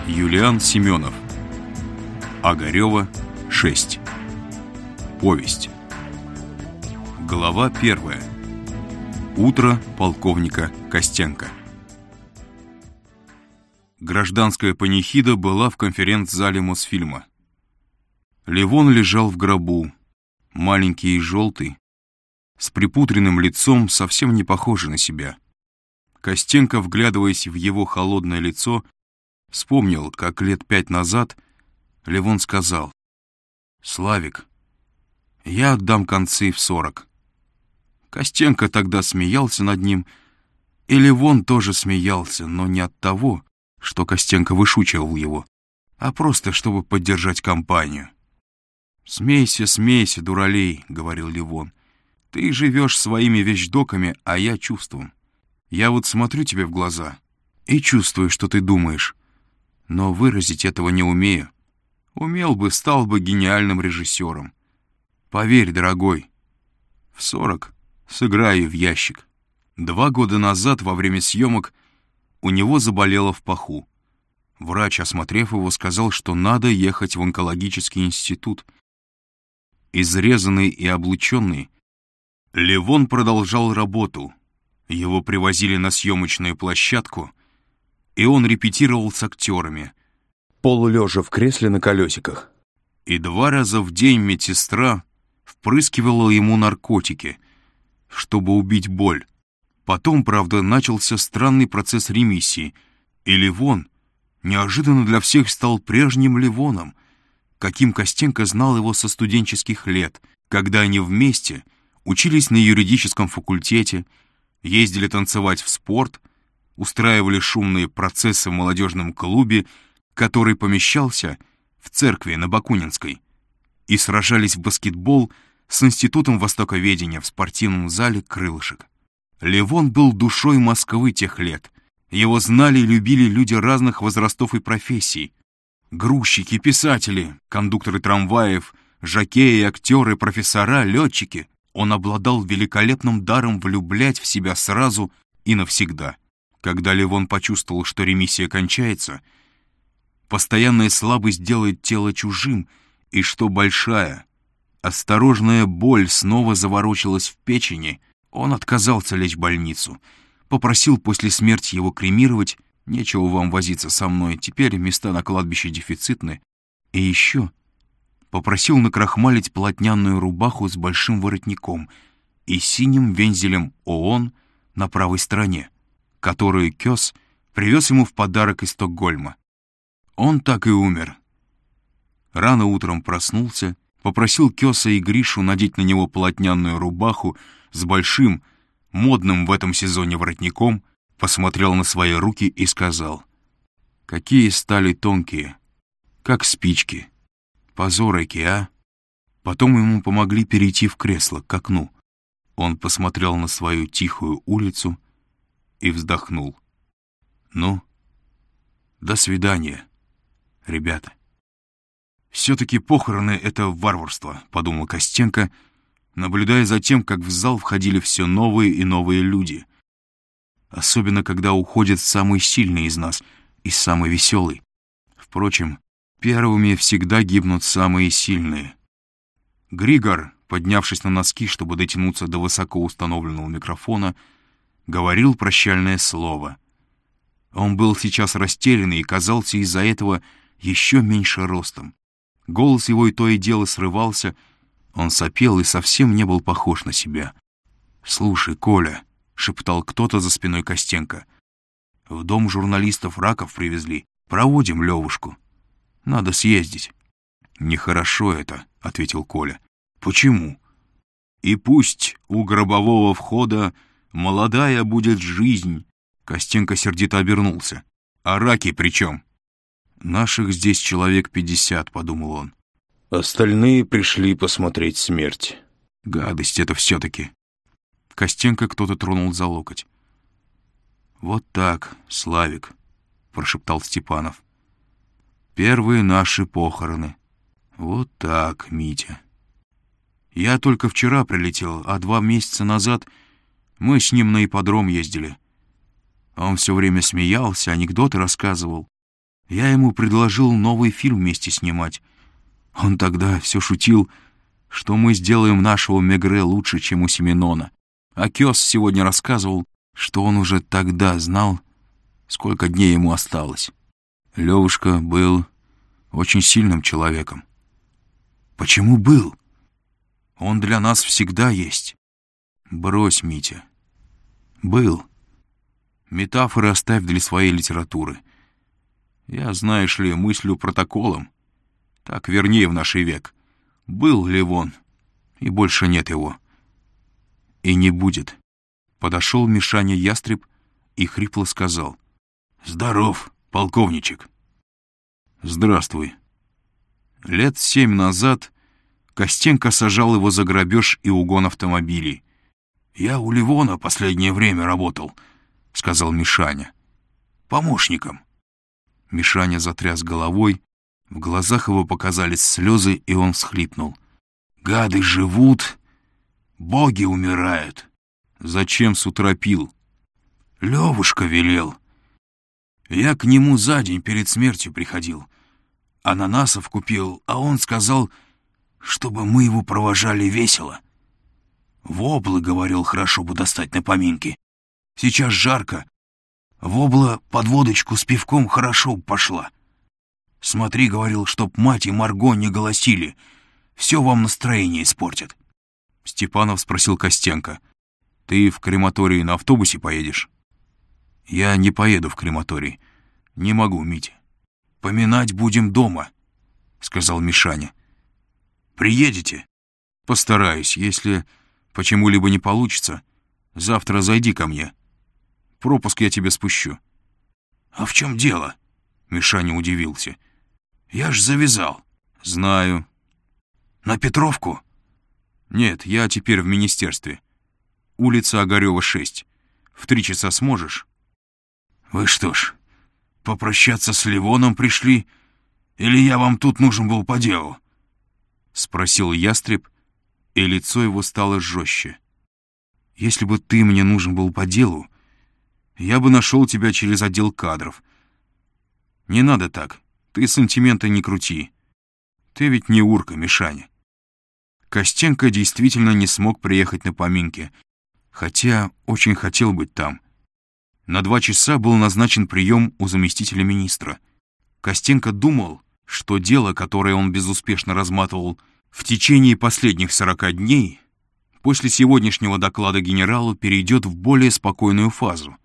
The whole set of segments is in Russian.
Юлиан Семенов. Огарева, 6. Повесть. Глава 1. Утро полковника Костенко. Гражданская панихида была в конференц-зале Мосфильма. Левон лежал в гробу, маленький и желтый, с припудренным лицом, совсем не похожий на себя. Костенко, вглядываясь в его холодное лицо, вспомнил, как лет 5 назад Левон сказал: «Славик, я отдам концы в 40». Костенко тогда смеялся над ним, и Левон тоже смеялся, но не от того, что Костенко вышучивал его, а просто чтобы поддержать компанию. «Смейся, смейся, дуралей», — говорил Левон. «Ты живешь своими вещдоками, а я чувством. Я вот смотрю тебе в глаза и чувствую, что ты думаешь, но выразить этого не умею. Умел бы, стал бы гениальным режиссером. Поверь, дорогой, в 40 сыграю в ящик». 2 года назад, во время съемок, у него заболело в паху. Врач, осмотрев его, сказал, что надо ехать в онкологический институт. Изрезанный и облученный, Левон продолжал работу. Его привозили на съемочную площадку, и он репетировал с актерами, полулежа в кресле на колесиках. И 2 раза в день медсестра впрыскивала ему наркотики, чтобы убить боль. Потом, правда, начался странный процесс ремиссии, и Левон неожиданно для всех стал прежним Левоном, каким Костенко знал его со студенческих лет, когда они вместе учились на юридическом факультете, ездили танцевать в спорт, устраивали шумные процессы в молодежном клубе, который помещался в церкви на Бакунинской, и сражались в баскетбол с Институтом востоковедения в спортивном зале «Крылышек». Левон был душой Москвы тех лет. Его знали и любили люди разных возрастов и профессий. Грузчики, писатели, кондукторы трамваев, жокеи, актеры, профессора, летчики. Он обладал великолепным даром влюблять в себя сразу и навсегда. Когда Левон почувствовал, что ремиссия кончается, постоянная слабость делает тело чужим, и что большая, осторожная боль снова заворочилась в печени, он отказался лечь в больницу, попросил после смерти его кремировать, нечего вам возиться со мной, теперь места на кладбище дефицитны, и еще попросил накрахмалить полотняную рубаху с большим воротником и синим вензелем ООН на правой стороне, которую Кёс привез ему в подарок из Стокгольма. Он так и умер. Рано утром проснулся, попросил Кёса и Гришу надеть на него полотняную рубаху с большим, модным в этом сезоне воротником, посмотрел на свои руки и сказал: «Какие стали тонкие, как спички. Позорики, а?» Потом ему помогли перейти в кресло к окну. Он посмотрел на свою тихую улицу и вздохнул. «Ну, до свидания, ребята». «Все-таки похороны — это варварство», — подумал Костенко, наблюдая за тем, как в зал входили все новые и новые люди. Особенно, когда уходит самый сильный из нас и самый веселый. Впрочем, первыми всегда гибнут самые сильные. Григор, поднявшись на носки, чтобы дотянуться до высоко установленного микрофона, говорил прощальное слово. Он был сейчас растерянный и казался из-за этого еще меньше ростом. Голос его и то и дело срывался, он сопел и совсем не был похож на себя. «Слушай, Коля», — шептал кто-то за спиной Костенко, — «в дом журналистов раков привезли. Проводим Левушку. Надо съездить». «Нехорошо это», — ответил Коля. «Почему?» «И пусть у гробового входа молодая будет жизнь». Костенко сердито обернулся. «А раки при чем?» «Наших здесь человек 50», — подумал он. «Остальные пришли посмотреть смерть. Гадость это все-таки». Костенко кто-то тронул за локоть. «Вот так, Славик», — прошептал Степанов. «Первые наши похороны. Вот так, Митя. Я только вчера прилетел, а 2 месяца назад мы с ним на ипподром ездили. Он все время смеялся, анекдоты рассказывал. Я ему предложил новый фильм вместе снимать. Он тогда все шутил, что мы сделаем нашего Мегре лучше, чем у Сименона. А Кёс сегодня рассказывал, что он уже тогда знал, сколько дней ему осталось. Левушка был очень сильным человеком. Почему был? Он для нас всегда есть. Брось, Митя. Был. Метафоры оставь для своей литературы. Я, знаешь ли, мыслю протоколом. Так вернее в наш век. Был Левон, и больше нет его. И не будет. Подошел Мишаня Ястреб и хрипло сказал: «Здоров, полковничек». «Здравствуй». Лет 7 назад Костенко сажал его за грабеж и угон автомобилей. «Я у Левона последнее время работал», — сказал Мишаня. «Помощником». Мишаня затряс головой, в глазах его показались слезы, и он всхлипнул. «Гады живут, боги умирают». «Зачем с утра пил?» «Левушка велел. Я к нему за день перед смертью приходил. Ананасов купил, а он сказал, чтобы мы его провожали весело. Воблы, говорил, хорошо бы достать на поминки. Сейчас жарко. Вобла под водочку с пивком хорошо пошла. Смотри, говорил, чтоб мать и Марго не голосили. Все вам настроение испортят». Степанов спросил Костенко: «Ты в крематорий на автобусе поедешь?» «Я не поеду в крематорий. Не могу, Митя». «Поминать будем дома», — сказал Мишаня. «Приедете?» «Постараюсь. Если почему-либо не получится, завтра зайди ко мне. Пропуск я тебе спущу». «А в чем дело?» — Мишаня удивился. «Я ж завязал». «Знаю». «На Петровку?» «Нет, я теперь в министерстве. Улица Огарёва, 6. В 3 часа сможешь?» «Вы что ж, попрощаться с Левоном пришли? Или я вам тут нужен был по делу?» — спросил Ястреб, и лицо его стало жестче. «Если бы ты мне нужен был по делу, я бы нашел тебя через отдел кадров. Не надо так, ты сантименты не крути. Ты ведь не урка, Мишаня». Костенко действительно не смог приехать на поминки, хотя очень хотел быть там. На 2 часа был назначен прием у заместителя министра. Костенко думал, что дело, которое он безуспешно разматывал в течение последних 40 дней, после сегодняшнего доклада генералу перейдет в более спокойную фазу.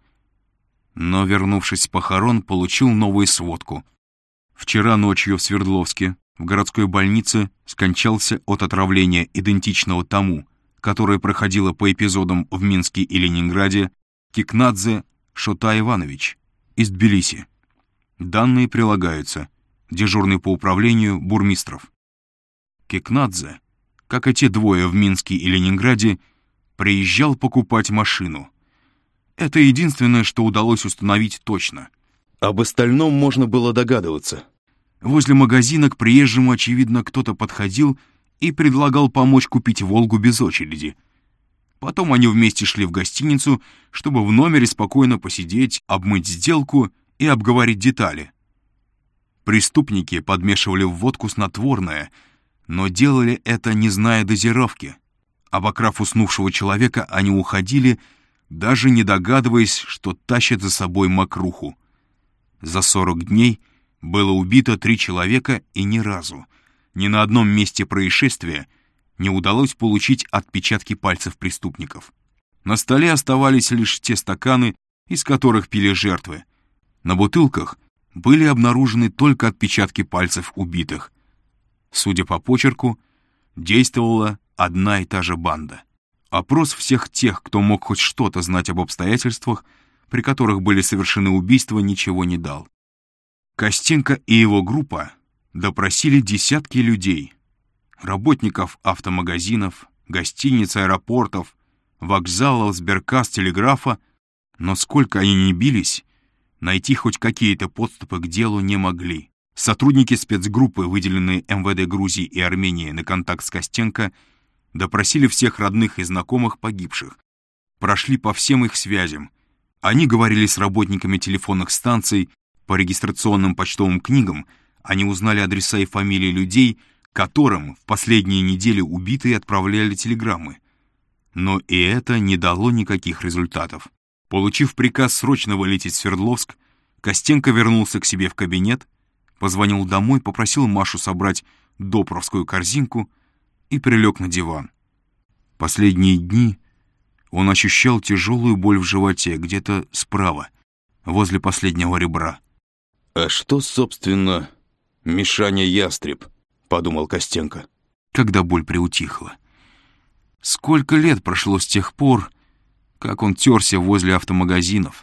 Но, вернувшись с похорон, получил новую сводку. Вчера ночью в Свердловске в городской больнице скончался от отравления, идентичного тому, которое проходило по эпизодам в Минске и Ленинграде, Кикнадзе Шота Иванович из Тбилиси. Данные прилагаются. Дежурный по управлению бурмистров. Кикнадзе, как и те двое в Минске и Ленинграде, приезжал покупать машину. Это единственное, что удалось установить точно. Об остальном можно было догадываться. Возле магазина к приезжему, очевидно, кто-то подходил и предлагал помочь купить «Волгу» без очереди. Потом они вместе шли в гостиницу, чтобы в номере спокойно посидеть, обмыть сделку и обговорить детали. Преступники подмешивали в водку снотворное, но делали это, не зная дозировки. Обокрав уснувшего человека, они уходили, даже не догадываясь, что тащат за собой мокруху. За 40 дней было убито 3 человека, и ни разу, ни на одном месте происшествия не удалось получить отпечатки пальцев преступников. На столе оставались лишь те стаканы, из которых пили жертвы. На бутылках были обнаружены только отпечатки пальцев убитых. Судя по почерку, действовала одна и та же банда. Опрос всех тех, кто мог хоть что-то знать об обстоятельствах, при которых были совершены убийства, ничего не дал. Костенко и его группа допросили десятки людей, работников автомагазинов, гостиниц, аэропортов, вокзалов, сберкасс, телеграфа, но сколько они ни бились, найти хоть какие-то подступы к делу не могли. Сотрудники спецгруппы, выделенные МВД Грузии и Армении на контакт с Костенко, допросили всех родных и знакомых погибших, прошли по всем их связям. Они говорили с работниками телефонных станций, По регистрационным почтовым книгам они узнали адреса и фамилии людей, которым в последние недели убитые отправляли телеграммы. Но и это не дало никаких результатов. Получив приказ срочно вылететь в Свердловск, Костенко вернулся к себе в кабинет, позвонил домой, попросил Машу собрать допровскую корзинку и прилег на диван. Последние дни он ощущал тяжелую боль в животе, где-то справа, возле последнего ребра. «А что, собственно, Мишаня Ястреб?» — подумал Костенко, когда боль приутихла. Сколько лет прошло с тех пор, как он терся возле автомагазинов.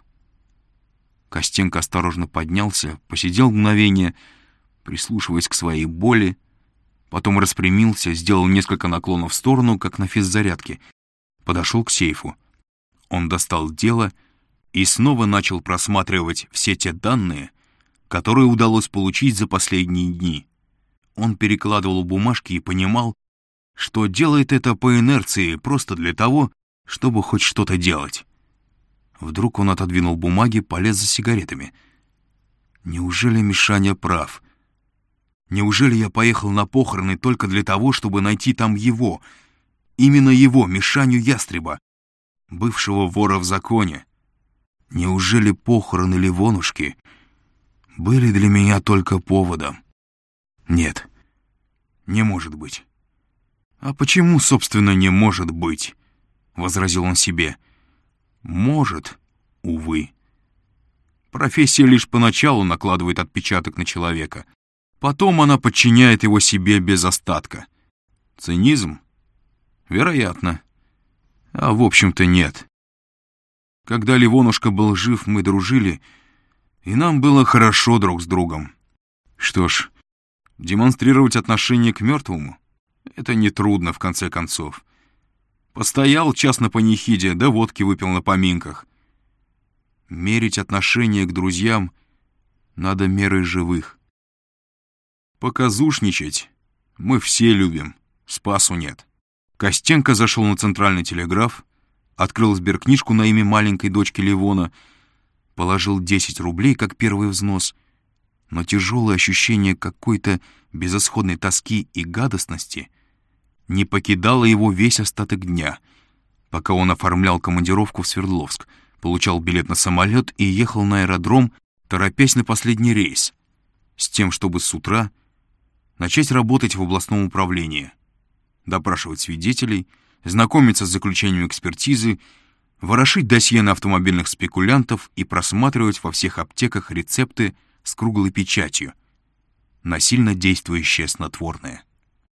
Костенко осторожно поднялся, посидел мгновение, прислушиваясь к своей боли, потом распрямился, сделал несколько наклонов в сторону, как на физзарядке, подошел к сейфу. Он достал дело и снова начал просматривать все те данные, которые удалось получить за последние дни. Он перекладывал бумажки и понимал, что делает это по инерции, просто для того, чтобы хоть что-то делать. Вдруг он отодвинул бумаги, полез за сигаретами. Неужели Мишаня прав? Неужели я поехал на похороны только для того, чтобы найти там его, именно его, Мишаню Ястреба, бывшего вора в законе? Неужели похороны Ливонушки были для меня только поводом? Нет, не может быть. «А почему, собственно, не может быть?» — возразил он себе. «Может, увы. Профессия лишь поначалу накладывает отпечаток на человека. Потом она подчиняет его себе без остатка. Цинизм? Вероятно. А в общем-то нет. Когда Ливонушка был жив, мы дружили, и нам было хорошо друг с другом. Что ж, демонстрировать отношение к мертвому — это нетрудно, в конце концов. Постоял час на панихиде, да водки выпил на поминках. Мерить отношение к друзьям надо мерой живых. Показушничать мы все любим, спасу нет». Костенко зашел на центральный телеграф, открыл сберкнижку на имя маленькой дочки Ливона, положил 10 рублей как первый взнос, но тяжелое ощущение какой-то безысходной тоски и гадостности не покидало его весь остаток дня, пока он оформлял командировку в Свердловск, получал билет на самолет и ехал на аэродром, торопясь на последний рейс, с тем, чтобы с утра начать работать в областном управлении, допрашивать свидетелей, знакомиться с заключением экспертизы, ворошить досье на автомобильных спекулянтов и просматривать во всех аптеках рецепты с круглой печатью на сильно действующее снотворное.